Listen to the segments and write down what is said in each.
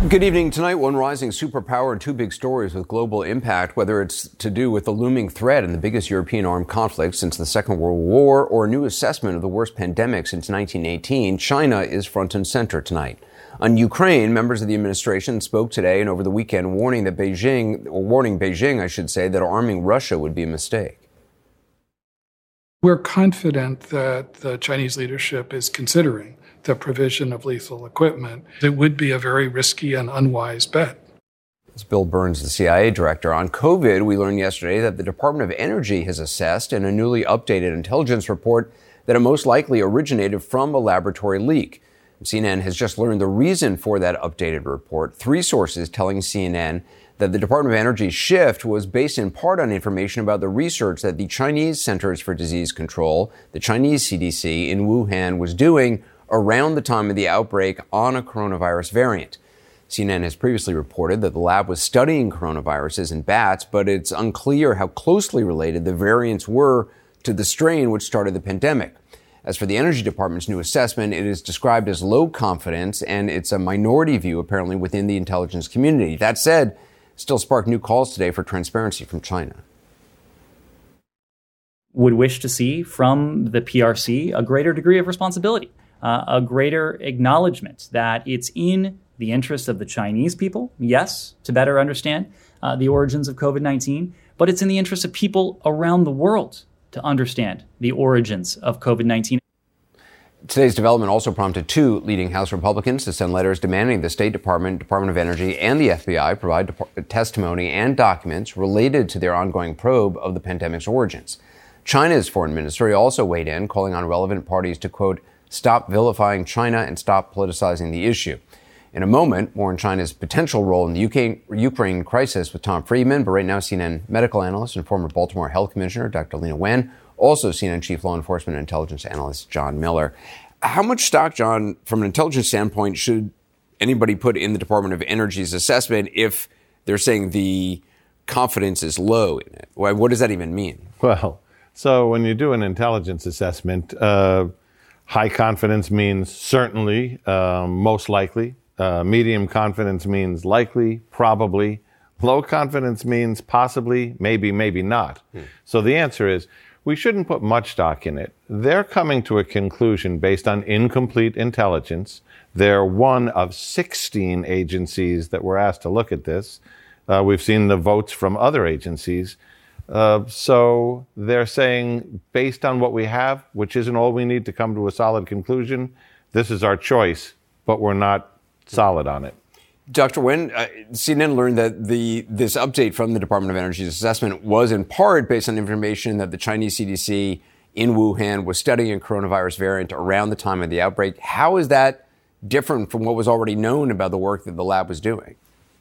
Good evening. Tonight, one rising superpower and two big stories with global impact, whether it's to do with the looming threat in the biggest European armed conflict since the Second World War or a new assessment of the worst pandemic since 1918, China is front and center tonight. On Ukraine, members of the administration spoke today and over the weekend warning Beijing, that arming Russia would be a mistake. We're confident that the Chinese leadership is considering the provision of lethal equipment. It would be a very risky and unwise bet. It's Bill Burns, the CIA director. On COVID, we learned yesterday that the Department of Energy has assessed in a newly updated intelligence report that it most likely originated from a laboratory leak. CNN has just learned the reason for that updated report. Three sources telling CNN that the Department of Energy's shift was based in part on information about the research that the Chinese Centers for Disease Control, the Chinese CDC in Wuhan, was doing around the time of the outbreak on a coronavirus variant. CNN has previously reported that the lab was studying coronaviruses in bats, but it's unclear how closely related the variants were to the strain which started the pandemic. As for the Energy Department's new assessment, it is described as low confidence, and it's a minority view apparently within the intelligence community. That said, it still sparked new calls today for transparency from China. Would wish to see from the PRC a greater degree of responsibility. A greater acknowledgement that it's in the interest of the Chinese people, yes, to better understand the origins of COVID-19, but it's in the interest of people around the world to understand the origins of COVID-19. Today's development also prompted two leading House Republicans to send letters demanding the State Department, Department of Energy, and the FBI provide testimony and documents related to their ongoing probe of the pandemic's origins. China's foreign ministry also weighed in, calling on relevant parties to, quote, stop vilifying China and stop politicizing the issue. In a moment, more on China's potential role in the Ukraine crisis with Tom Friedman, but right now CNN medical analyst and former Baltimore Health Commissioner Dr. Leana Wen, also CNN Chief Law Enforcement and Intelligence Analyst John Miller. How much stock, John, from an intelligence standpoint, should anybody put in the Department of Energy's assessment if they're saying the confidence is low in it? What does that even mean? Well, so when you do an intelligence assessment, high confidence means certainly, most likely. Medium confidence means likely, probably. Low confidence means possibly, maybe, maybe not. So the answer is we shouldn't put much stock in it. They're coming to a conclusion based on incomplete intelligence. They're one of 16 agencies that were asked to look at this. We've seen the votes from other agencies. So they're saying, based on what we have, which isn't all we need to come to a solid conclusion, this is our choice, but we're not solid on it. Dr. Wen, CNN learned that this update from the Department of Energy's assessment was in part based on information that the Chinese CDC in Wuhan was studying a coronavirus variant around the time of the outbreak. How is that different from what was already known about the work that the lab was doing?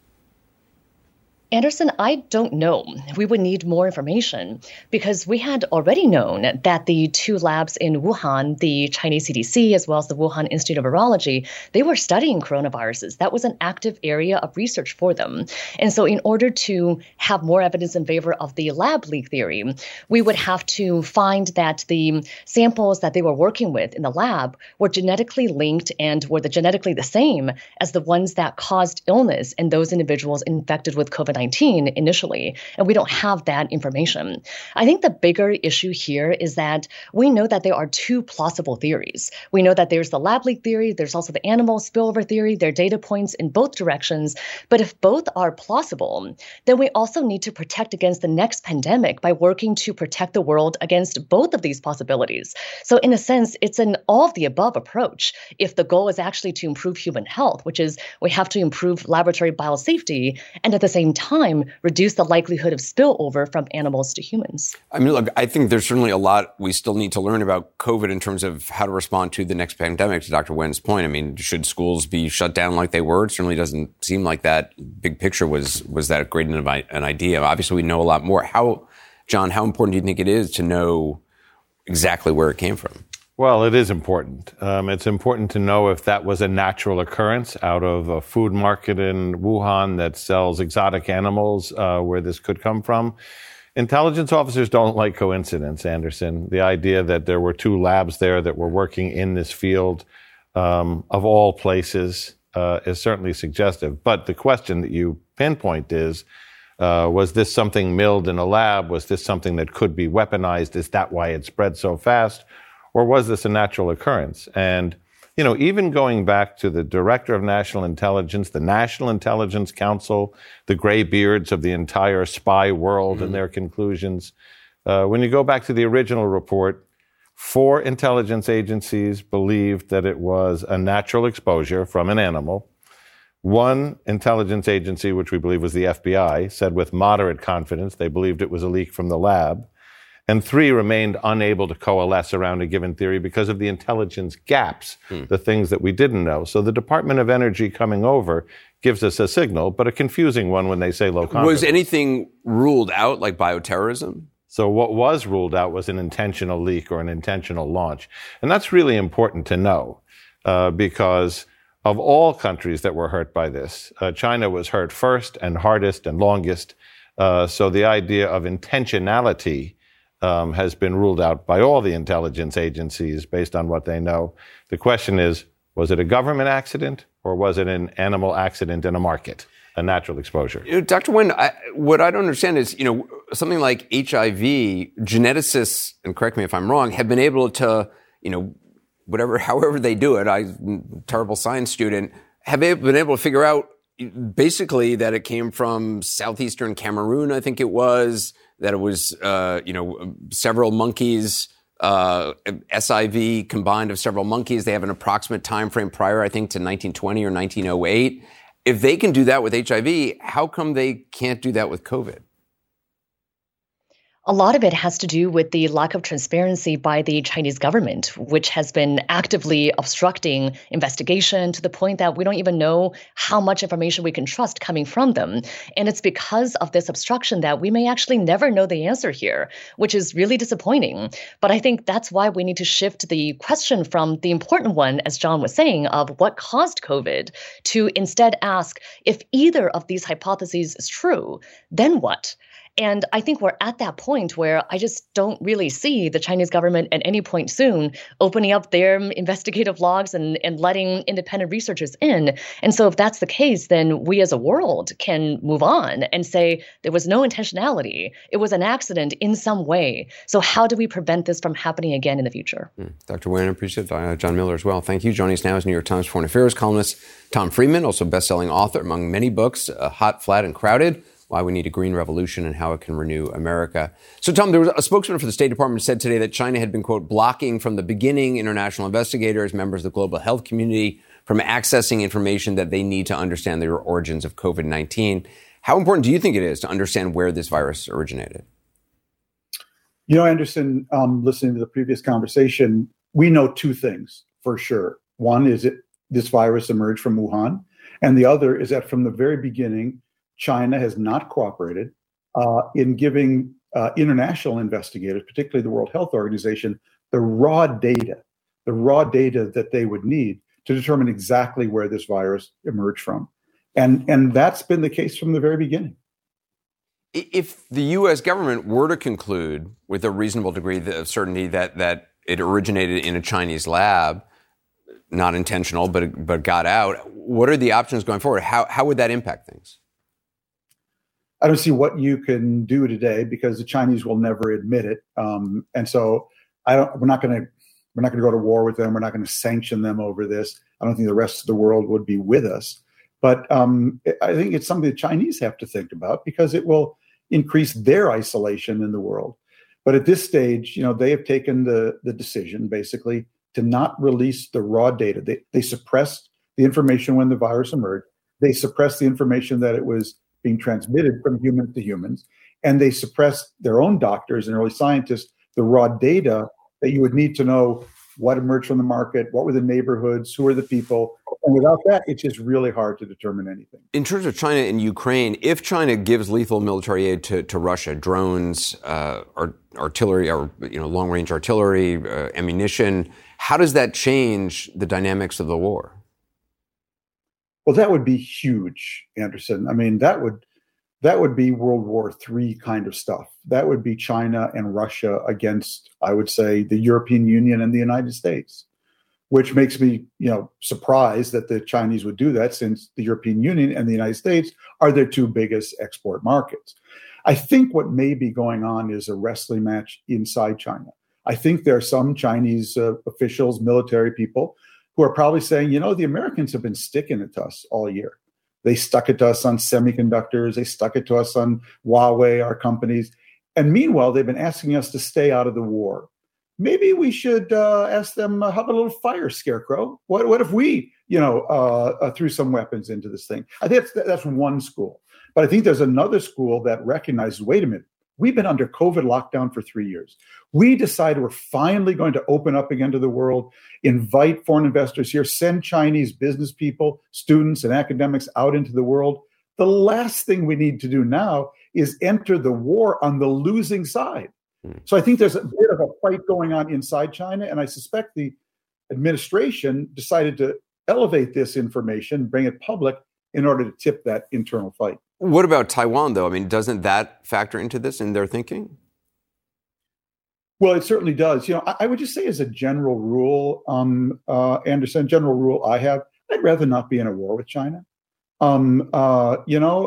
Anderson, I don't know. We would need more information because we had already known that the two labs in Wuhan, the Chinese CDC as well as the Wuhan Institute of Virology, they were studying coronaviruses. That was an active area of research for them. And so in order to have more evidence in favor of the lab leak theory, we would have to find that the samples that they were working with in the lab were genetically linked and were genetically the same as the ones that caused illness in those individuals infected with COVID-19 initially, and we don't have that information. I think the bigger issue here is that we know that there are two plausible theories. We know that there's the lab leak theory, there's also the animal spillover theory. There are data points in both directions, but if both are plausible, then we also need to protect against the next pandemic by working to protect the world against both of these possibilities. So in a sense, it's an all of the above approach if the goal is actually to improve human health, which is we have to improve laboratory biosafety and at the same time reduce the likelihood of spillover from animals to humans. I mean, look, I think there's certainly a lot we still need to learn about COVID in terms of how to respond to the next pandemic, to Dr. Wen's point. I mean, should schools be shut down like they were? It certainly doesn't seem like that big picture was that great an idea. Obviously, we know a lot more. John, how important do you think it is to know exactly where it came from? Well, it is important. It's important to know if that was a natural occurrence out of a food market in Wuhan that sells exotic animals, where this could come from. Intelligence officers don't like coincidence, Anderson. The idea that there were two labs there that were working in this field, of all places, is certainly suggestive. But the question that you pinpoint is, was this something milled in a lab? Was this something that could be weaponized? Is that why it spread so fast? Or was this a natural occurrence? And, even going back to the Director of National Intelligence, the National Intelligence Council, the graybeards of the entire spy world and their conclusions, when you go back to the original report, 4 intelligence agencies believed that it was a natural exposure from an animal. 1 intelligence agency, which we believe was the FBI, said with moderate confidence they believed it was a leak from the lab. And 3 remained unable to coalesce around a given theory because of the intelligence gaps, the things that we didn't know. So the Department of Energy coming over gives us a signal, but a confusing one when they say low confidence. Was anything ruled out, like bioterrorism? So what was ruled out was an intentional leak or an intentional launch. And that's really important to know because of all countries that were hurt by this, China was hurt first and hardest and longest. So the idea of intentionality has been ruled out by all the intelligence agencies based on what they know. The question is, was it a government accident or was it an animal accident in a market, a natural exposure? Dr. Wen, what I don't understand is, something like HIV, geneticists, and correct me if I'm wrong, have been able to, however they do it, terrible science student, have been able to figure out basically that it came from southeastern Cameroon, I think it was, that it was, several monkeys, SIV combined of several monkeys. They have an approximate time frame prior, I think, to 1920 or 1908. If they can do that with HIV, how come they can't do that with COVID? A lot of it has to do with the lack of transparency by the Chinese government, which has been actively obstructing investigation to the point that we don't even know how much information we can trust coming from them. And it's because of this obstruction that we may actually never know the answer here, which is really disappointing. But I think that's why we need to shift the question from the important one, as John was saying, of what caused COVID, to instead ask, if either of these hypotheses is true, then what? And I think we're at that point where I just don't really see the Chinese government at any point soon opening up their investigative logs and letting independent researchers in. And so if that's the case, then we as a world can move on and say there was no intentionality. It was an accident in some way. So how do we prevent this from happening again in the future? Dr. Wen, I appreciate it. John Miller as well. Thank you. Joining us now is New York Times Foreign Affairs columnist Tom Friedman, also best-selling author among many books, Hot, Flat, and Crowded: Why We Need a Green Revolution and How It Can Renew America. So, Tom, there was a spokesman for the State Department said today that China had been, quote, blocking from the beginning international investigators, members of the global health community, from accessing information that they need to understand the origins of COVID-19. How important do you think it is to understand where this virus originated? Anderson, listening to the previous conversation, we know 2 things for sure. One is that this virus emerged from Wuhan, and the other is that from the very beginning, China has not cooperated in giving international investigators, particularly the World Health Organization, the raw data that they would need to determine exactly where this virus emerged from. And that's been the case from the very beginning. If the U.S. government were to conclude with a reasonable degree of certainty that it originated in a Chinese lab, not intentional, but got out, what are the options going forward? How would that impact things? I don't see what you can do today because the Chinese will never admit it, and so we're not going to go to war with them. We're not going to sanction them over this. I don't think the rest of the world would be with us. But I think it's something the Chinese have to think about because it will increase their isolation in the world. But at this stage, they have taken the decision basically to not release the raw data. They suppressed the information when the virus emerged. They suppressed the information that it was being transmitted from humans to humans, and they suppressed their own doctors and early scientists, the raw data that you would need to know what emerged from the market, what were the neighborhoods, who were the people. And without that, it's just really hard to determine anything. In terms of China and Ukraine, if China gives lethal military aid to Russia, drones, artillery, or long-range artillery, ammunition, how does that change the dynamics of the war? Well, that would be huge, Anderson. I mean, that would be World War III kind of stuff. That would be China and Russia against, I would say, the European Union and the United States, which makes me, surprised that the Chinese would do that, since the European Union and the United States are their two biggest export markets. I think what may be going on is a wrestling match inside China. I think there are some Chinese officials, military people, who are probably saying, the Americans have been sticking it to us all year. They stuck it to us on semiconductors. They stuck it to us on Huawei, our companies. And meanwhile, they've been asking us to stay out of the war. Maybe we should ask them, how about a little fire, Scarecrow? What if we, threw some weapons into this thing? I think that's one school. But I think there's another school that recognizes, wait a minute, we've been under COVID lockdown for 3 years. We decided we're finally going to open up again to the world, invite foreign investors here, send Chinese business people, students, and academics out into the world. The last thing we need to do now is enter the war on the losing side. So I think there's a bit of a fight going on inside China, and I suspect the administration decided to elevate this information, bring it public, in order to tip that internal fight. What about Taiwan, though? I mean, doesn't that factor into this in their thinking? Well, it certainly does. I would just say, as a general rule, Anderson, general rule I have, I'd rather not be in a war with China. I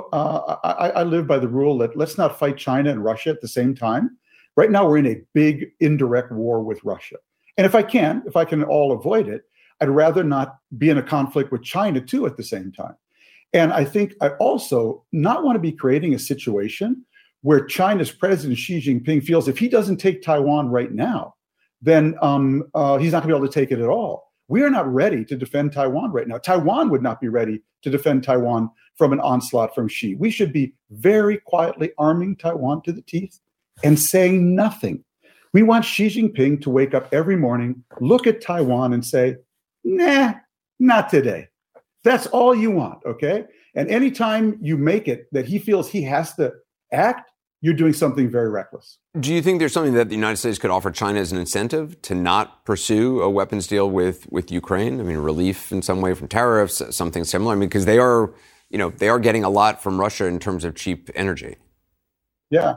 live by the rule that let's not fight China and Russia at the same time. Right now, we're in a big indirect war with Russia. And if I can all avoid it, I'd rather not be in a conflict with China, too, at the same time. And I think I also not want to be creating a situation where China's president, Xi Jinping, feels if he doesn't take Taiwan right now, then he's not going to be able to take it at all. We are not ready to defend Taiwan right now. Taiwan would not be ready to defend Taiwan from an onslaught from Xi. We should be very quietly arming Taiwan to the teeth and saying nothing. We want Xi Jinping to wake up every morning, look at Taiwan and say, nah, not today. That's all you want, okay? And anytime you make it that he feels he has to act, you're doing something very reckless. Do you think there's something that the United States could offer China as an incentive to not pursue a weapons deal with Ukraine? I mean, relief in some way from tariffs, something similar? I mean, because they are getting a lot from Russia in terms of cheap energy. Yeah.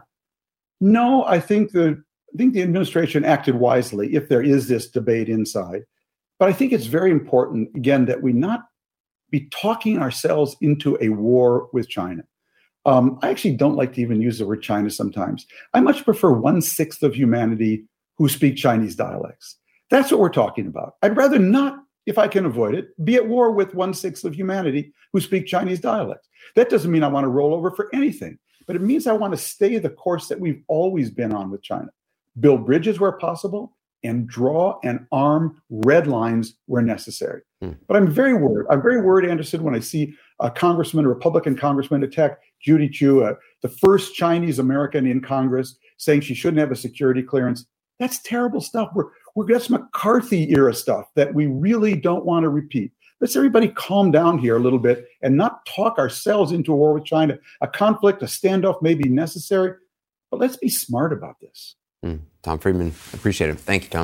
No, I think the administration acted wisely if there is this debate inside. But I think it's very important, again, that we not be talking ourselves into a war with China. I actually don't like to even use the word China sometimes. I much prefer 1/6 of humanity who speak Chinese dialects. That's what we're talking about. I'd rather not, if I can avoid it, be at war with 1/6 of humanity who speak Chinese dialects. That doesn't mean I want to roll over for anything, but it means I want to stay the course that we've always been on with China. Build bridges where possible and draw and arm red lines where necessary. But I'm very worried, Anderson, when I see a Republican congressman attack Judy Chu, the first Chinese American in Congress, saying she shouldn't have a security clearance. That's terrible stuff. That's McCarthy era stuff that we really don't want to repeat. Let's everybody calm down here a little bit and not talk ourselves into a war with China. A conflict, a standoff may be necessary, but let's be smart about this. Tom Friedman, appreciate it. Thank you, Tom.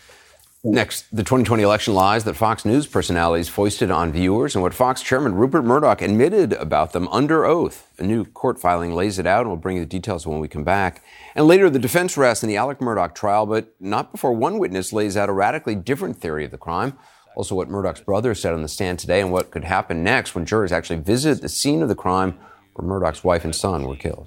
Next, the 2020 election lies that Fox News personalities foisted on viewers and what Fox chairman Rupert Murdoch admitted about them under oath. A new court filing lays it out, and we'll bring you the details when we come back. And later, the defense rests in the Alec Murdaugh trial, but not before one witness lays out a radically different theory of the crime. Also, what Murdoch's brother said on the stand today and what could happen next when jurors actually visit the scene of the crime where Murdoch's wife and son were killed.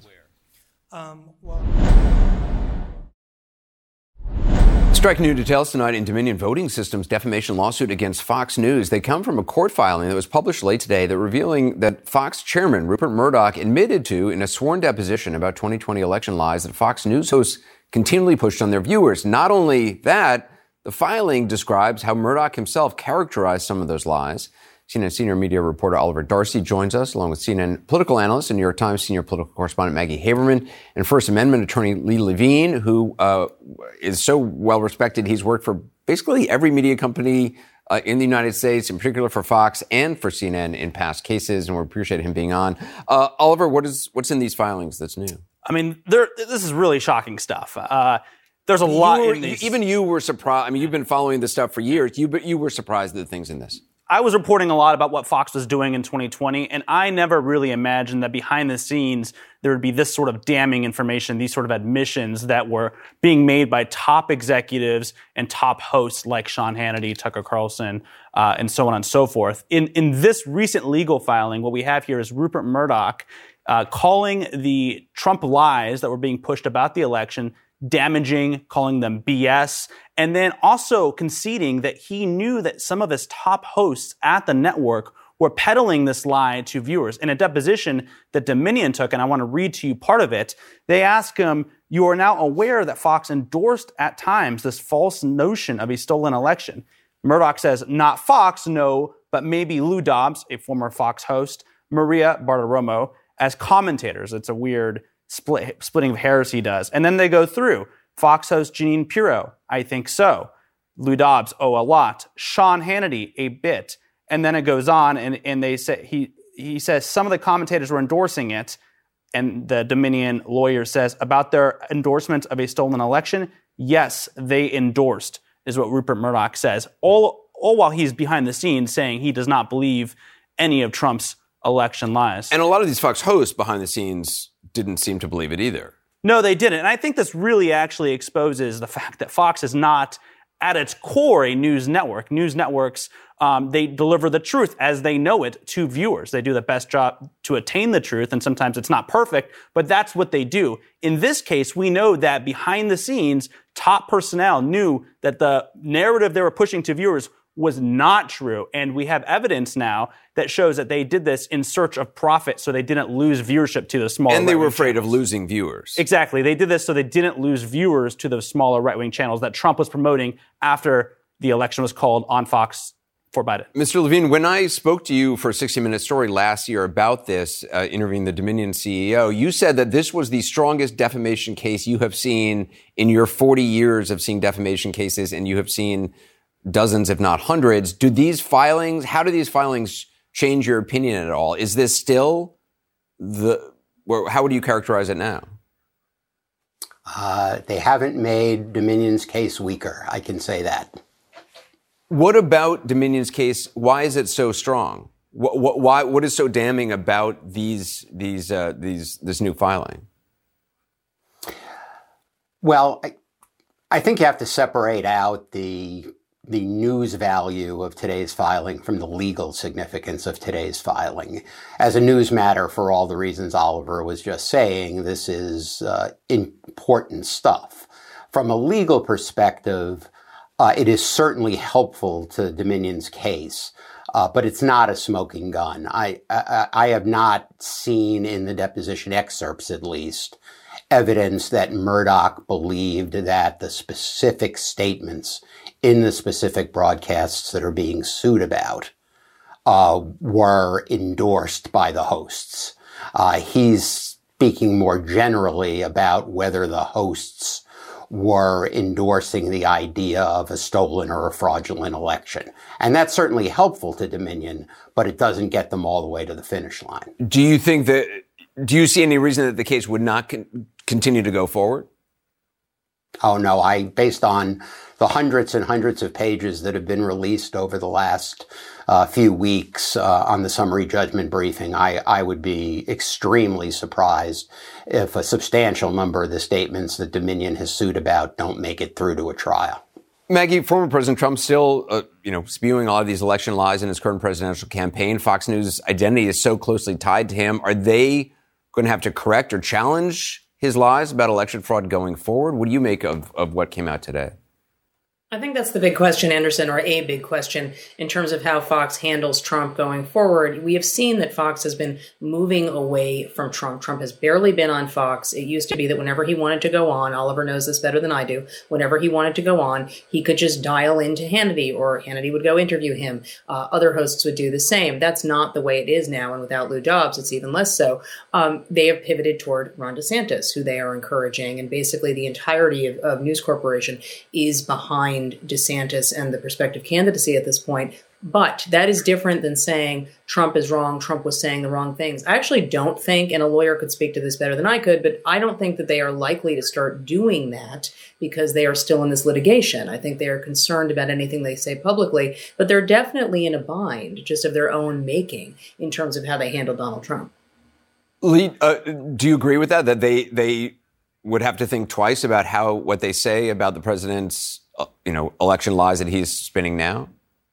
Striking new details tonight in Dominion Voting Systems' defamation lawsuit against Fox News. They come from a court filing that was published late today that revealing that Fox chairman Rupert Murdoch admitted to in a sworn deposition about 2020 election lies that Fox News hosts continually pushed on their viewers. Not only that, the filing describes how Murdoch himself characterized some of those lies. CNN senior media reporter Oliver Darcy joins us, along with CNN political analyst and New York Times senior political correspondent Maggie Haberman, and First Amendment attorney Lee Levine, who is so well respected. He's worked for basically every media company in the United States, in particular for Fox and for CNN in past cases, and we appreciate him being on. Oliver, what's in these filings that's new? I mean, this is really shocking stuff. There's a lot in these. Even you were surprised. I mean, you've been following this stuff for years. You were surprised at the things in this. I was reporting a lot about what Fox was doing in 2020, and I never really imagined that behind the scenes there would be this sort of damning information, these sort of admissions that were being made by top executives and top hosts like Sean Hannity, Tucker Carlson, and so on and so forth. In this recent legal filing, what we have here is Rupert Murdoch calling the Trump lies that were being pushed about the election damaging, calling them BS, and then also conceding that he knew that some of his top hosts at the network were peddling this lie to viewers. In a deposition that Dominion took, and I want to read to you part of it, they ask him, "You are now aware that Fox endorsed at times this false notion of a stolen election." Murdoch says, "Not Fox, no, but maybe Lou Dobbs, a former Fox host, Maria Bartiromo, as commentators." It's a weird splitting of hairs he does. And then they go through. Fox host Jeanine Pirro, "I think so." Lou Dobbs, "Oh, a lot." Sean Hannity, "A bit." And then it goes on, and they say he says some of the commentators were endorsing it, and the Dominion lawyer says about their endorsement of a stolen election, yes, they endorsed, is what Rupert Murdoch says. All while he's behind the scenes saying he does not believe any of Trump's election lies. And a lot of these Fox hosts behind the scenes didn't seem to believe it either. No, they didn't. And I think this really actually exposes the fact that Fox is not, at its core, a news network. News networks, they deliver the truth as they know it to viewers. They do the best job to attain the truth, and sometimes it's not perfect, but that's what they do. In this case, we know that behind the scenes, top personnel knew that the narrative they were pushing to viewers was not true. And we have evidence now that shows that they did this in search of profit, so they didn't lose viewership to the smaller And they were right-wing afraid channels. of losing viewers. Exactly. They did this so they didn't lose viewers to the smaller right-wing channels that Trump was promoting after the election was called on Fox for Biden. Mr. Levine, when I spoke to you for a 60-Minute Story last year about this, interviewing the Dominion CEO, you said that this was the strongest defamation case you have seen in your 40 years of seeing defamation cases, and you have seen dozens, if not hundreds. How do these filings change your opinion at all? Is this still how would you characterize it now? They haven't made Dominion's case weaker. I can say that. What about Dominion's case? Why is it so strong? What is so damning about this new filing? Well, I think you have to separate out the news value of today's filing from the legal significance of today's filing. As a news matter, for all the reasons Oliver was just saying, this is important stuff. From a legal perspective, it is certainly helpful to Dominion's case, but it's not a smoking gun. I have not seen in the deposition excerpts, at least, evidence that Murdoch believed that the specific statements in the specific broadcasts that are being sued about were endorsed by the hosts. He's speaking more generally about whether the hosts were endorsing the idea of a stolen or a fraudulent election. And that's certainly helpful to Dominion, but it doesn't get them all the way to the finish line. Do you see any reason that the case would not continue to go forward? Oh, no. Based on the hundreds and hundreds of pages that have been released over the last few weeks on the summary judgment briefing, I would be extremely surprised if a substantial number of the statements that Dominion has sued about don't make it through to a trial. Maggie, former President Trump still, spewing a lot of these election lies in his current presidential campaign. Fox News' identity is so closely tied to him. Are they going to have to correct or challenge his lies about election fraud going forward? What do you make of what came out today? I think that's the big question, Anderson, or a big question in terms of how Fox handles Trump going forward. We have seen that Fox has been moving away from Trump. Trump has barely been on Fox. It used to be that whenever he wanted to go on, Oliver knows this better than I do, whenever he wanted to go on, he could just dial into Hannity, or Hannity would go interview him. Other hosts would do the same. That's not the way it is now, and without Lou Dobbs, it's even less so. They have pivoted toward Ron DeSantis, who they are encouraging, and basically the entirety of News Corporation is behind DeSantis and the prospective candidacy at this point, But that is different than saying Trump is wrong, Trump was saying the wrong things. I actually don't think, and a lawyer could speak to this better than I could, but I don't think that they are likely to start doing that because they are still in this litigation. I think they are concerned about anything they say publicly, but they're definitely in a bind just of their own making in terms of how they handle Donald Trump. Lee, do you agree with that? That they would have to think twice about what they say about the president's, election lies that he's spinning now?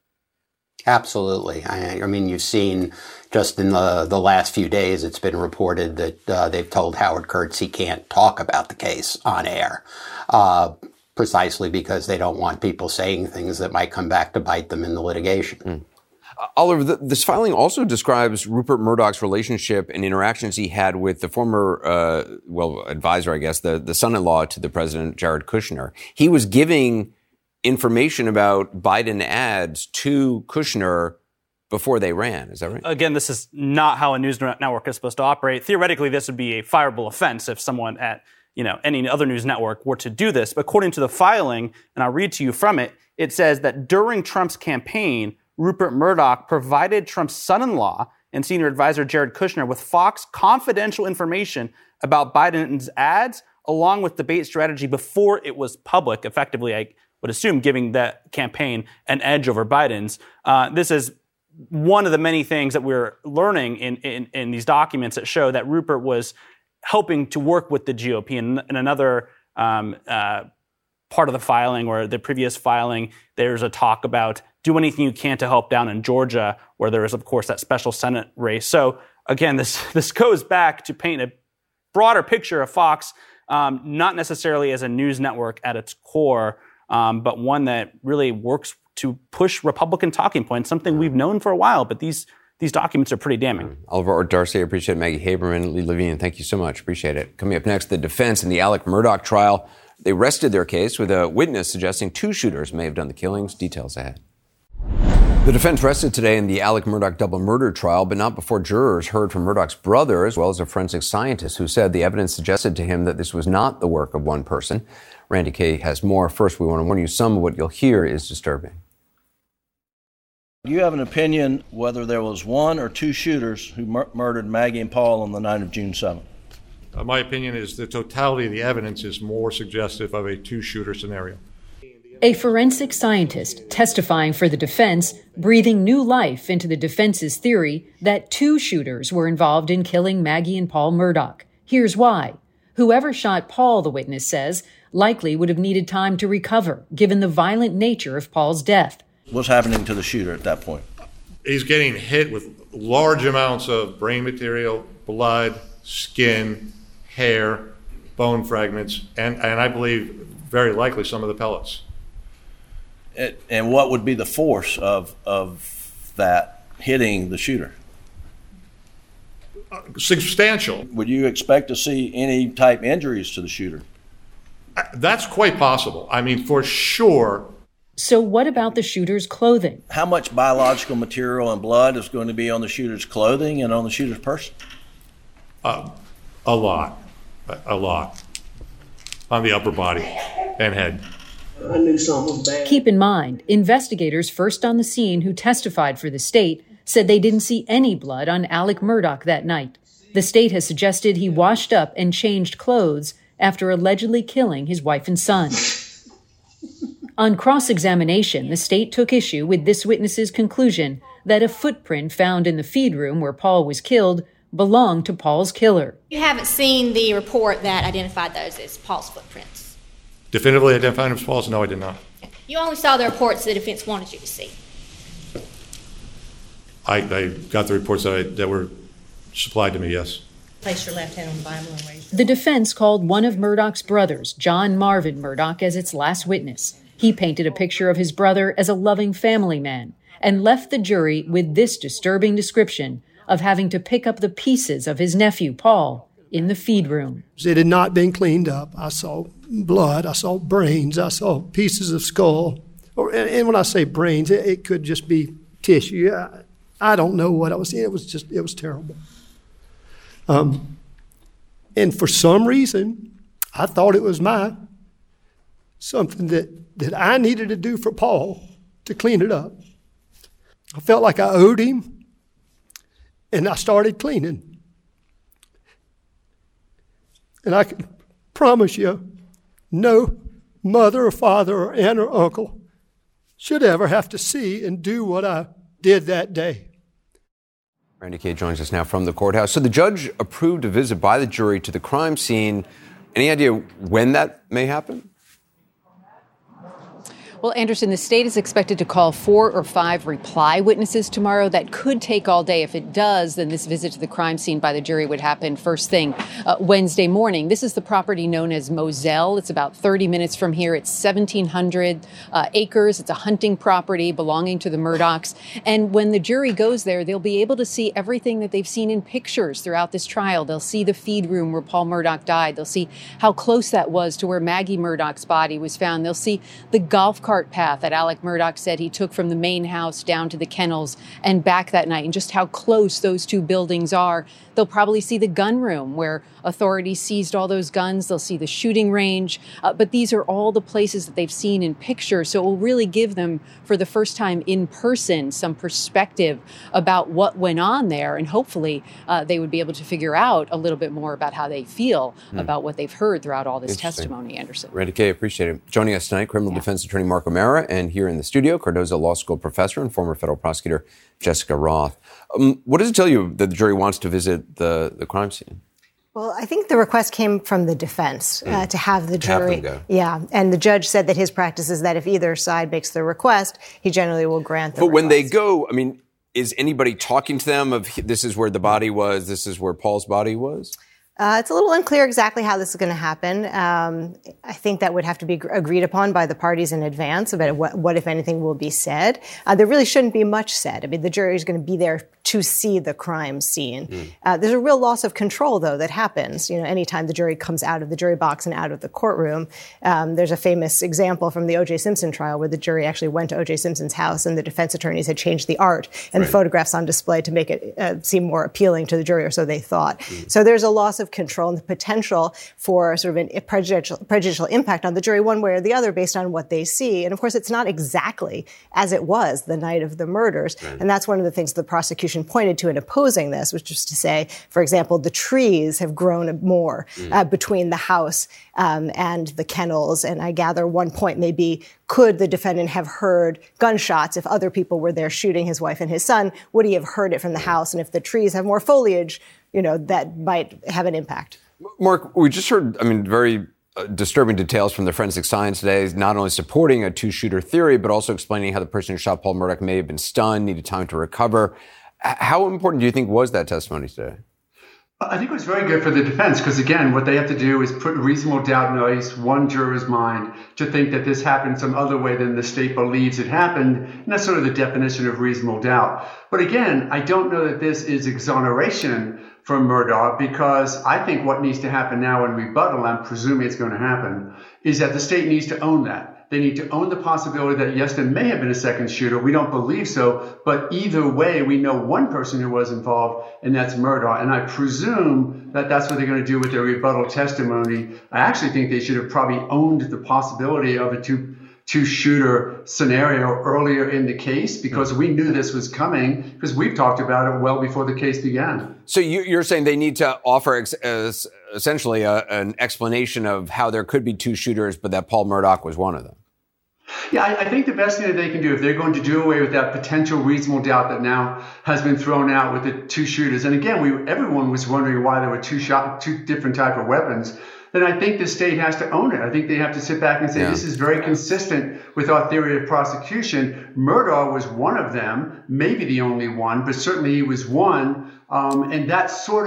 Absolutely. I mean, you've seen just in the last few days, it's been reported that they've told Howard Kurtz he can't talk about the case on air, precisely because they don't want people saying things that might come back to bite them in the litigation. Oliver, this filing also describes Rupert Murdoch's relationship and interactions he had with the former, advisor, I guess, the son-in-law to the president, Jared Kushner. He was giving information about Biden ads to Kushner before they ran. Is that right? Again, this is not how a news network is supposed to operate. Theoretically, this would be a fireable offense if someone at any other news network were to do this. But according to the filing, and I'll read to you from it, it says that during Trump's campaign, Rupert Murdoch provided Trump's son-in-law and senior advisor Jared Kushner with Fox confidential information about Biden's ads, along with debate strategy before it was public, effectively, I would assume, giving that campaign an edge over Biden's. This is one of the many things that we're learning in these documents that show that Rupert was helping to work with the GOP. And in another part of the filing, or the previous filing, there's a talk about do anything you can to help down in Georgia, where there is, of course, that special Senate race. So again, this goes back to paint a broader picture of Fox, not necessarily as a news network at its core, but one that really works to push Republican talking points, something we've known for a while, but these documents are pretty damning. Oliver Darcy, I appreciate it. Maggie Haberman, Lee Levine, thank you so much. Appreciate it. Coming up next, the defense in the Alec Murdaugh trial. They rested their case with a witness suggesting two shooters may have done the killings. Details ahead. The defense rested today in the Alec Murdaugh double murder trial, but not before jurors heard from Murdaugh's brother, as well as a forensic scientist who said the evidence suggested to him that this was not the work of one person. Randy Kay has more. First, we want to warn you, some of what you'll hear is disturbing. Do you have an opinion whether there was one or two shooters who murdered Maggie and Paul on the night of June 7th? My opinion is the totality of the evidence is more suggestive of a two-shooter scenario. A forensic scientist testifying for the defense, breathing new life into the defense's theory that two shooters were involved in killing Maggie and Paul Murdaugh. Here's why. Whoever shot Paul, the witness says, likely would have needed time to recover, given the violent nature of Paul's death. What's happening to the shooter at that point? He's getting hit with large amounts of brain material, blood, skin, hair, bone fragments, and I believe very likely some of the pellets. And what would be the force of that hitting the shooter? Substantial. Would you expect to see any type injuries to the shooter? That's quite possible. I mean, for sure. So what about the shooter's clothing? How much biological material and blood is going to be on the shooter's clothing and on the shooter's person? A lot on the upper body and head. I knew something was bad. Keep in mind, investigators first on the scene who testified for the state said they didn't see any blood on Alec Murdaugh that night. The state has suggested he washed up and changed clothes after allegedly killing his wife and son. On cross-examination, the state took issue with this witness's conclusion that a footprint found in the feed room where Paul was killed belonged to Paul's killer. You haven't seen the report that identified those as Paul's footprints? Definitively identified as Paul's? No, I did not. You only saw the reports the defense wanted you to see. I got the reports that were supplied to me, yes. Place your left hand on the Bible and raise your... The defense called one of Murdaugh's brothers, John Marvin Murdaugh, as its last witness. He painted a picture of his brother as a loving family man and left the jury with this disturbing description of having to pick up the pieces of his nephew, Paul, in the feed room. It had not been cleaned up. I saw blood. I saw brains. I saw pieces of skull. And when I say brains, it could just be tissue. I don't know what I was seeing. It was terrible. And for some reason, I thought it was something that I needed to do for Paul to clean it up. I felt like I owed him, and I started cleaning. And I can promise you, no mother or father or aunt or uncle should ever have to see and do what I did that day. Randy Kaye joins us now from the courthouse. So the judge approved a visit by the jury to the crime scene. Any idea when that may happen? Well, Anderson, the state is expected to call 4 or 5 reply witnesses tomorrow. That could take all day. If it does, then this visit to the crime scene by the jury would happen first thing Wednesday morning. This is the property known as Moselle. It's about 30 minutes from here. It's 1,700 acres. It's a hunting property belonging to the Murdaughs. And when the jury goes there, they'll be able to see everything that they've seen in pictures throughout this trial. They'll see the feed room where Paul Murdaugh died. They'll see how close that was to where Maggie Murdaugh's body was found. They'll see the golf cart path that Alec Murdaugh said he took from the main house down to the kennels and back that night, and just how close those two buildings are. They'll probably see the gun room where authorities seized all those guns. They'll see the shooting range. But these are all the places that they've seen in pictures. So it will really give them, for the first time in person, some perspective about what went on there. And hopefully they would be able to figure out a little bit more about how they feel about what they've heard throughout all this testimony, Anderson. Randy Kaye, appreciate it. Joining us tonight, criminal defense attorney Mark O'Mara, and here in the studio, Cardozo Law School professor and former federal prosecutor Jessica Roth. What does it tell you that the jury wants to visit the crime scene? Well, I think the request came from the defense to have the jury. Yeah. And the judge said that his practice is that if either side makes the request, he generally will grant the request. But when they go, I mean, is anybody talking to them of this is where the body was, this is where Paul's body was? It's a little unclear exactly how this is going to happen. I think that would have to be agreed upon by the parties in advance about what, if anything, will be said. There really shouldn't be much said. I mean, the jury is going to be there to see the crime scene. There's a real loss of control, though, that happens. You know, anytime the jury comes out of the jury box and out of the courtroom. There's a famous example from the O.J. Simpson trial where the jury actually went to O.J. Simpson's house and the defense attorneys had changed the art and the photographs on display to make it seem more appealing to the jury, or so they thought. So there's a loss of control and the potential for sort of a prejudicial impact on the jury one way or the other based on what they see. And of course, it's not exactly as it was the night of the murders. And that's one of the things the prosecution pointed to in opposing this, which was to say, for example, the trees have grown more between the house and the kennels. And I gather one point may be, could the defendant have heard gunshots if other people were there shooting his wife and his son? Would he have heard it from the house? And if the trees have more foliage, you know, that might have an impact. Mark, we just heard, very disturbing details from the forensic science today, not only supporting a two-shooter theory, but also explaining how the person who shot Paul Murdaugh may have been stunned, needed time to recover. How important do you think was that testimony today? I think it was very good for the defense because, again, what they have to do is put reasonable doubt in at least one juror's mind to think that this happened some other way than the state believes it happened. And that's sort of the definition of reasonable doubt. But again, I don't know that this is exoneration from Murdaugh, because I think what needs to happen now in rebuttal, I'm presuming it's going to happen, is that the state needs to own that. They need to own the possibility that, yes, there may have been a second shooter. We don't believe so. But either way, we know one person who was involved, and that's Murdaugh. And I presume that that's what they're going to do with their rebuttal testimony. I actually think they should have probably owned the possibility of a two-shooter scenario earlier in the case, because we knew this was coming, because we've talked about it well before the case began. So you're saying they need to offer essentially an explanation of how there could be two shooters, but that Paul Murdaugh was one of them. Yeah, I think the best thing that they can do, if they're going to do away with that potential reasonable doubt that now has been thrown out with the two shooters, and again, everyone was wondering why there were two different type of weapons, then I think the state has to own it. I think they have to sit back and say, this is very consistent with our theory of prosecution. Murdaugh was one of them, maybe the only one, but certainly he was one. And that sort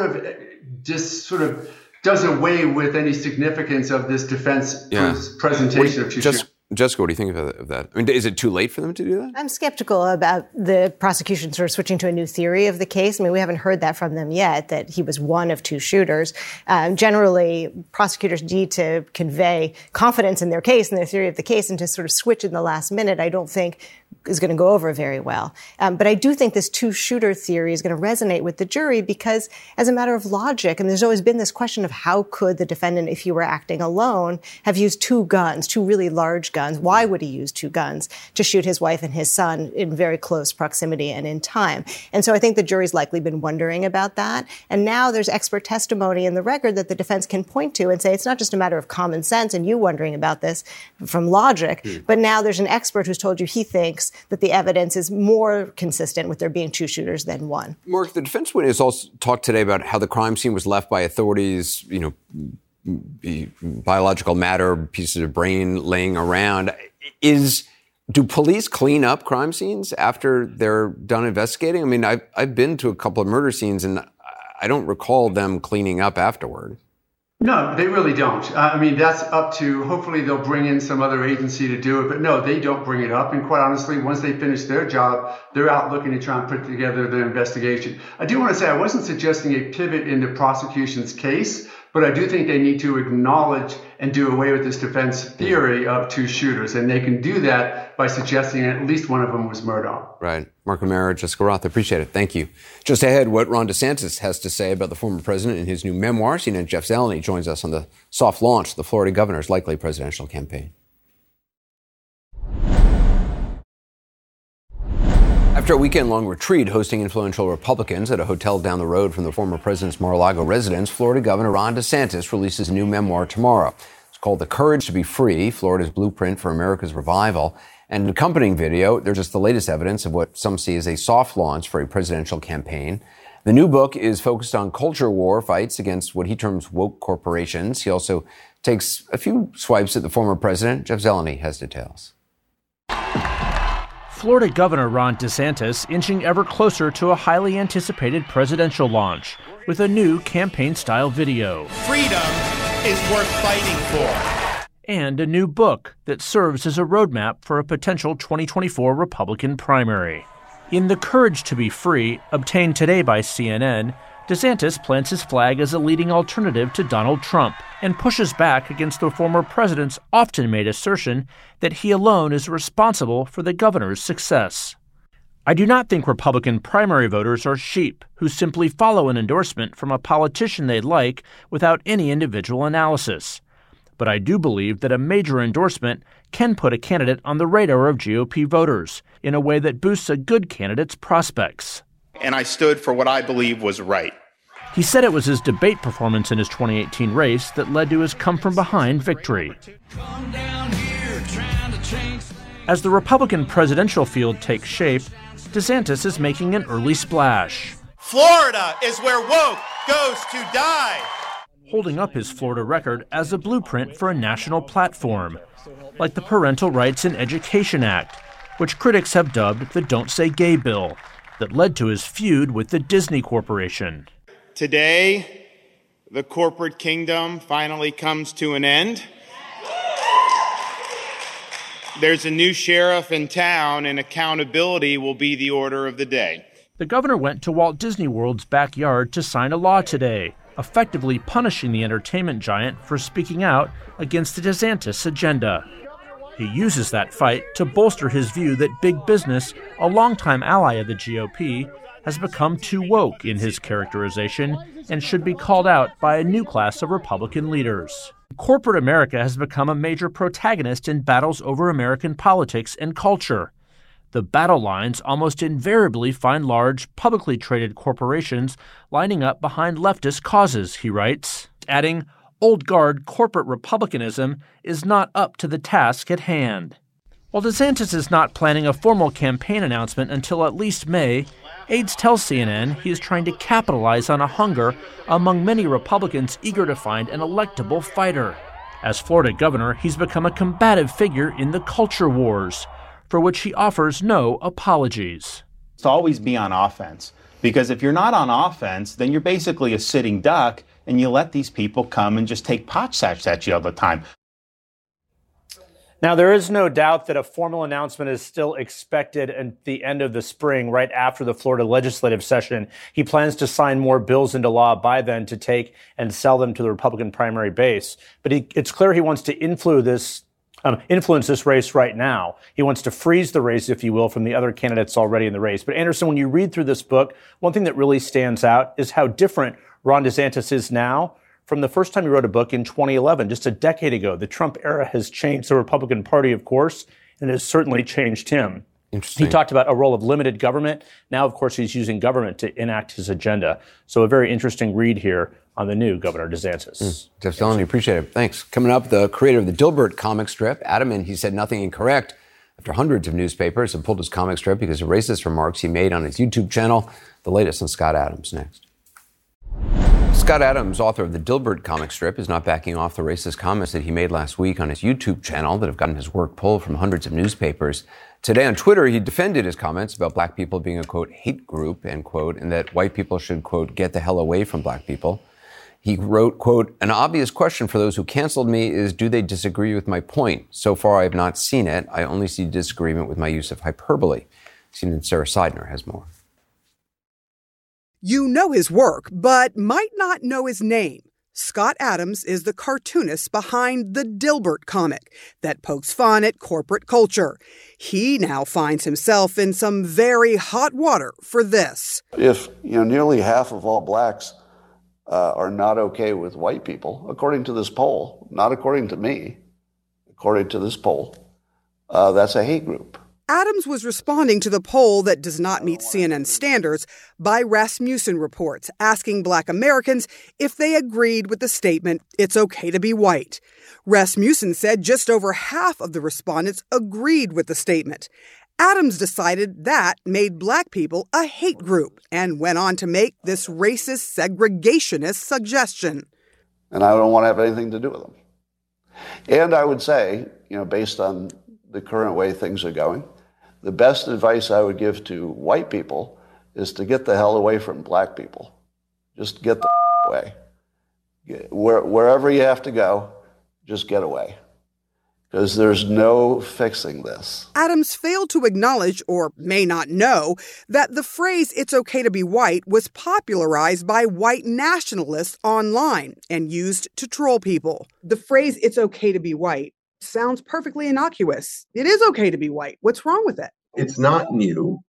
of does away with any significance of this defense presentation of two shooters. Jessica, what do you think of that? I mean, is it too late for them to do that? I'm skeptical about the prosecution sort of switching to a new theory of the case. I mean, we haven't heard that from them yet, that he was one of two shooters. Generally, prosecutors need to convey confidence in their case and their theory of the case, and to sort of switch in the last minute, I don't think going to go over very well. But I do think this two-shooter theory is going to resonate with the jury because as a matter of logic, and there's always been this question of how could the defendant, if he were acting alone, have used two guns, two really large guns? Why would he use two guns to shoot his wife and his son in very close proximity and in time? And so I think the jury's likely been wondering about that. And now there's expert testimony in the record that the defense can point to and say it's not just a matter of common sense and you wondering about this from logic, but now there's an expert who's told you he thinks that the evidence is more consistent with there being two shooters than one. Mark, the defense witness also talked today about how the crime scene was left by authorities, biological matter, pieces of brain laying around. Do police clean up crime scenes after they're done investigating? I mean, I've been to a couple of murder scenes and I don't recall them cleaning up afterward. No, they really don't. I mean, that's up to, hopefully they'll bring in some other agency to do it. But no, they don't bring it up. And quite honestly, once they finish their job, they're out looking to try and put together their investigation. I do want to say I wasn't suggesting a pivot in the prosecution's case, but I do think they need to acknowledge and do away with this defense theory of two shooters. And they can do that by suggesting at least one of them was Murdaugh. Right. Mark O'Mara, Jessica Roth, appreciate it. Thank you. Just ahead, what Ron DeSantis has to say about the former president in his new memoir. CNN Jeff Zeleny joins us on the soft launch of the Florida governor's likely presidential campaign. After a weekend-long retreat hosting influential Republicans at a hotel down the road from the former president's Mar-a-Lago residence, Florida Governor Ron DeSantis releases a new memoir tomorrow. It's called The Courage to be Free, Florida's Blueprint for America's Revival. And an accompanying video, there's just the latest evidence of what some see as a soft launch for a presidential campaign. The new book is focused on culture war fights against what he terms woke corporations. He also takes a few swipes at the former president. Jeff Zeleny has details. Florida Governor Ron DeSantis inching ever closer to a highly anticipated presidential launch with a new campaign-style video. Freedom is worth fighting for. And a new book that serves as a roadmap for a potential 2024 Republican primary. In The Courage to be Free, obtained today by CNN, DeSantis plants his flag as a leading alternative to Donald Trump and pushes back against the former president's often-made assertion that he alone is responsible for the governor's success. I do not think Republican primary voters are sheep who simply follow an endorsement from a politician they like without any individual analysis. But I do believe that a major endorsement can put a candidate on the radar of GOP voters in a way that boosts a good candidate's prospects. And I stood for what I believe was right. He said it was his debate performance in his 2018 race that led to his come-from-behind victory. As the Republican presidential field takes shape, DeSantis is making an early splash. Florida is where woke goes to die. Holding up his Florida record as a blueprint for a national platform, like the Parental Rights in Education Act, which critics have dubbed the Don't Say Gay bill, that led to his feud with the Disney Corporation. Today, the corporate kingdom finally comes to an end. There's a new sheriff in town, and accountability will be the order of the day. The governor went to Walt Disney World's backyard to sign a law today, effectively punishing the entertainment giant for speaking out against the DeSantis agenda. He uses that fight to bolster his view that big business, a longtime ally of the GOP, has become too woke in his characterization and should be called out by a new class of Republican leaders. Corporate America has become a major protagonist in battles over American politics and culture. The battle lines almost invariably find large, publicly traded corporations lining up behind leftist causes, he writes, adding, old guard corporate republicanism is not up to the task at hand. While DeSantis is not planning a formal campaign announcement until at least May, aides tell CNN he is trying to capitalize on a hunger among many Republicans eager to find an electable fighter. As Florida governor, he's become a combative figure in the culture wars, for which he offers no apologies. It's always be on offense, because if you're not on offense, then you're basically a sitting duck, and you let these people come and just take pot shots at you all the time. Now, there is no doubt that a formal announcement is still expected at the end of the spring, right after the Florida legislative session. He plans to sign more bills into law by then to take and sell them to the Republican primary base. But it's clear he wants to influence influence this race right now. He wants to freeze the race, if you will, from the other candidates already in the race. But Anderson, when you read through this book, one thing that really stands out is how different Ron DeSantis is now from the first time he wrote a book in 2011, just a decade ago. The Trump era has changed the Republican Party, of course, and has certainly changed him. He talked about a role of limited government. Now, of course, he's using government to enact his agenda. So a very interesting read here on the new Governor DeSantis. Jeff Stelling, appreciate it. Thanks. Coming up, the creator of the Dilbert comic strip, adamant he said nothing incorrect after hundreds of newspapers have pulled his comic strip because of racist remarks he made on his YouTube channel. The latest on Scott Adams next. Scott Adams, author of the Dilbert comic strip, is not backing off the racist comments that he made last week on his YouTube channel that have gotten his work pulled from hundreds of newspapers. Today on Twitter, he defended his comments about black people being a, quote, hate group, end quote, and that white people should, quote, get the hell away from black people. He wrote, quote, an obvious question for those who canceled me is, do they disagree with my point? So far, I have not seen it. I only see disagreement with my use of hyperbole. CNN Sarah Seidner has more. You know his work, but might not know his name. Scott Adams is the cartoonist behind the Dilbert comic that pokes fun at corporate culture. He now finds himself in some very hot water for this. If nearly half of all blacks are not okay with white people, according to this poll, not according to me, according to this poll, that's a hate group. Adams was responding to the poll that does not meet CNN standards by Rasmussen reports, asking black Americans if they agreed with the statement, it's okay to be white. Rasmussen said just over half of the respondents agreed with the statement. Adams decided that made black people a hate group and went on to make this racist segregationist suggestion. And I don't want to have anything to do with them. And I would say, based on the current way things are going, the best advice I would give to white people is to get the hell away from black people. Just get the away. Wherever you have to go, just get away. Because there's no fixing this. Adams failed to acknowledge, or may not know, that the phrase, it's okay to be white, was popularized by white nationalists online and used to troll people. The phrase, it's okay to be white, sounds perfectly innocuous. It is okay to be white. What's wrong with it? It's not new.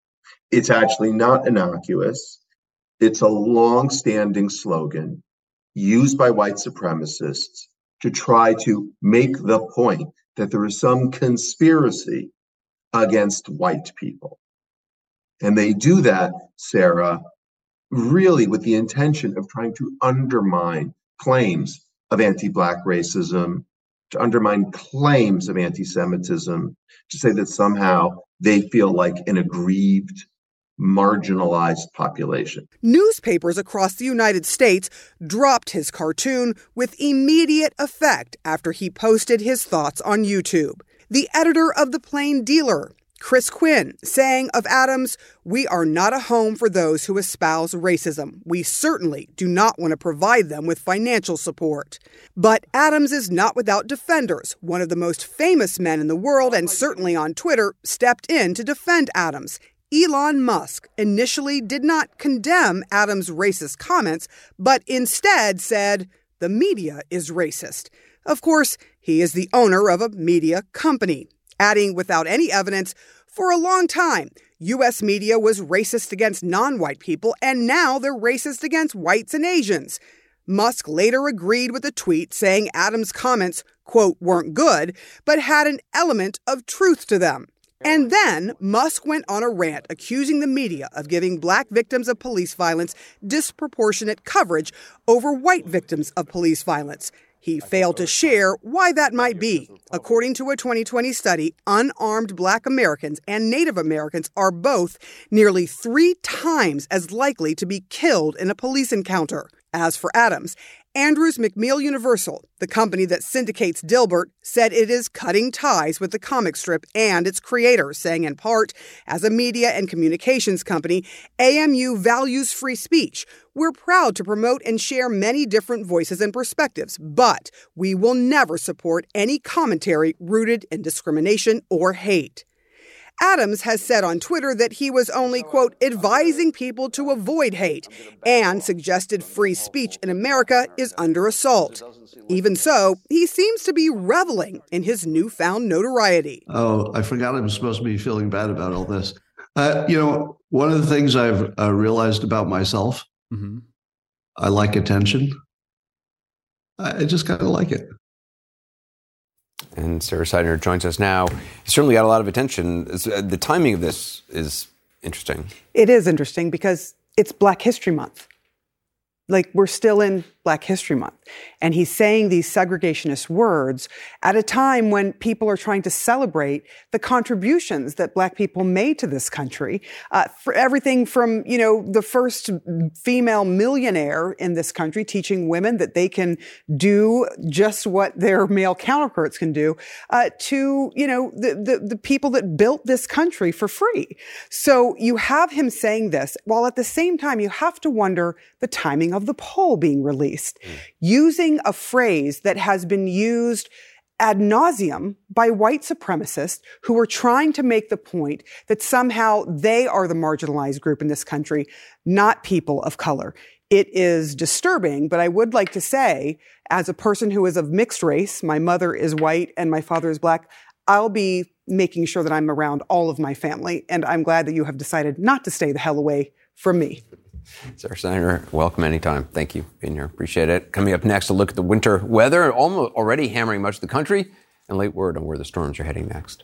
It's actually not innocuous. It's a long-standing slogan used by white supremacists to try to make the point that there is some conspiracy against white people. And they do that, Sarah, really with the intention of trying to undermine claims of anti-black racism, to undermine claims of anti-Semitism, to say that somehow they feel like an aggrieved, marginalized population. Newspapers across the United States dropped his cartoon with immediate effect after he posted his thoughts on YouTube. The editor of The Plain Dealer, Chris Quinn, saying of Adams, we are not a home for those who espouse racism. We certainly do not want to provide them with financial support. But Adams is not without defenders. One of the most famous men in the world, and certainly on Twitter, stepped in to defend Adams. Elon Musk initially did not condemn Adams' racist comments, but instead said, the media is racist. Of course, he is the owner of a media company. Adding without any evidence, for a long time, U.S. media was racist against non-white people, and now they're racist against whites and Asians. Musk later agreed with the tweet saying Adams' comments, quote, weren't good, but had an element of truth to them. And then Musk went on a rant accusing the media of giving black victims of police violence disproportionate coverage over white victims of police violence. He failed to share why that might be. According to a 2020 study, unarmed black Americans and Native Americans are both nearly 3 times as likely to be killed in a police encounter. As for Adams, Andrews McMeel Universal, the company that syndicates Dilbert, said it is cutting ties with the comic strip and its creator, saying in part, as a media and communications company, AMU values free speech. We're proud to promote and share many different voices and perspectives, but we will never support any commentary rooted in discrimination or hate. Adams has said on Twitter that he was only, quote, advising people to avoid hate and suggested free speech in America is under assault. Even so, he seems to be reveling in his newfound notoriety. Oh, I forgot I was supposed to be feeling bad about all this. One of the things I've realized about myself, I like attention. I just kind of like it. And Sarah Seidner joins us now. He certainly got a lot of attention. The timing of this is interesting. It is interesting because it's Black History Month. Like, we're still in Black History Month. And he's saying these segregationist words at a time when people are trying to celebrate the contributions that Black people made to this country. For everything from, the first female millionaire in this country teaching women that they can do just what their male counterparts can do, to, the people that built this country for free. So you have him saying this, while at the same time you have to wonder the timing of the poll being released. Using a phrase that has been used ad nauseum by white supremacists who are trying to make the point that somehow they are the marginalized group in this country, not people of color. It is disturbing, but I would like to say, as a person who is of mixed race, my mother is white and my father is Black, I'll be making sure that I'm around all of my family, and I'm glad that you have decided not to stay the hell away from me. Sarah Seidner, welcome anytime. Thank you for being here. Appreciate it. Coming up next, a look at the winter weather, already hammering much of the country, and late word on where the storms are heading next.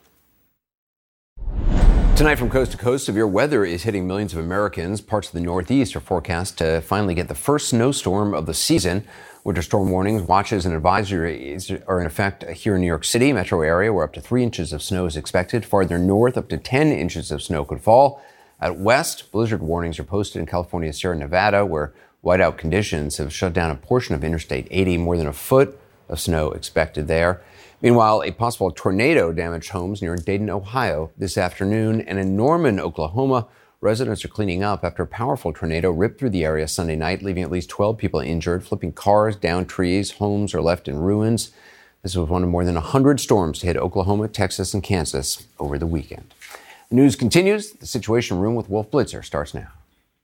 Tonight from coast to coast, severe weather is hitting millions of Americans. Parts of the Northeast are forecast to finally get the first snowstorm of the season. Winter storm warnings, watches, and advisories are in effect here in New York City metro area, where up to 3 inches of snow is expected. Farther north, up to 10 inches of snow could fall. Out west, blizzard warnings are posted in California's Sierra Nevada, where whiteout conditions have shut down a portion of Interstate 80, more than a foot of snow expected there. Meanwhile, a possible tornado damaged homes near Dayton, Ohio this afternoon, and in Norman, Oklahoma, residents are cleaning up after a powerful tornado ripped through the area Sunday night, leaving at least 12 people injured, flipping cars, down trees. Homes are left in ruins. This was one of more than 100 storms to hit Oklahoma, Texas, and Kansas over the weekend. The news continues. The Situation Room with Wolf Blitzer starts now.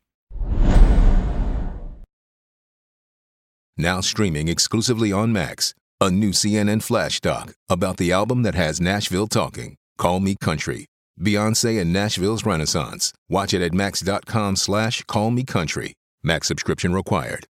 Now streaming exclusively on Max, a new CNN flash doc about the album that has Nashville talking, Call Me Country, Beyonce and Nashville's Renaissance. Watch it at max.com/callmecountry. Max subscription required.